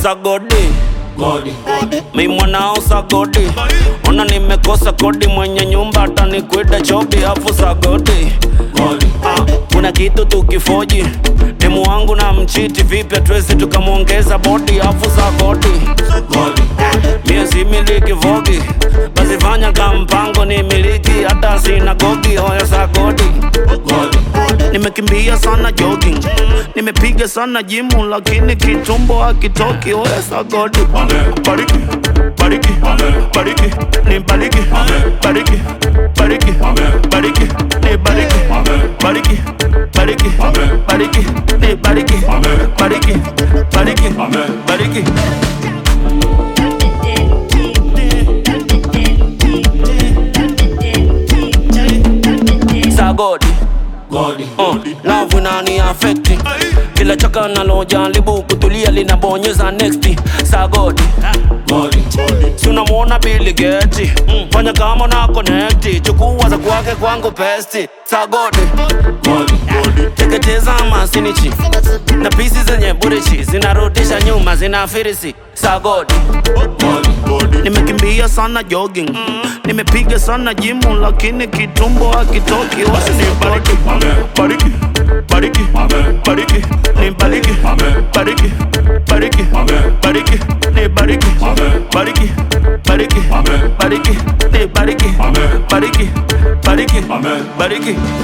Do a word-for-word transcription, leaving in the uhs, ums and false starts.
sagodi Godi, mi mwanao sagodi. Ona nimekosa kodi, mwenye nyumba hata nikuita chobi. Afu sagodi ah, kuna kitu tukifoji. Demu wangu na mchiti, vipi hatuwezi tukamuongeza body. Afu sagodi mie si miliki vogi, basi fanya kama mpango ni miliki hata sinagogi. Oya sagodi nimekimbia sana jogging, nimepiga sana jimu lakini kitumbo hakitoki. Oya sagodi bariki, bariki, bariki, ni bariki, bariki, bariki, bariki, ni bariki, bariki, bariki, bariki, ni bariki, bariki, bariki, bariki. Sagodi Godi, uh, love inani affecti. Kila chaka nalojaribu kutulia linabonyeza next. Sagodi Godi, si unamuona Billy Gates, mm, fanya kama na connect. Chukua za kwake kwangu pesti. Sagodi Godi, teketeza masinichi na pisi zenye burichi, zinarudisha nyuma zinafirisi. Sagodi nimekimbia sana jogging, nimepiga sana jimu lakini kitumbo hakitoki. Wasi ni bariki, bariki, bariki, bariki, ni bariki, bariki, bariki, bariki, ni bariki, bariki, bariki, bariki, ni bariki, bariki, bariki, bariki.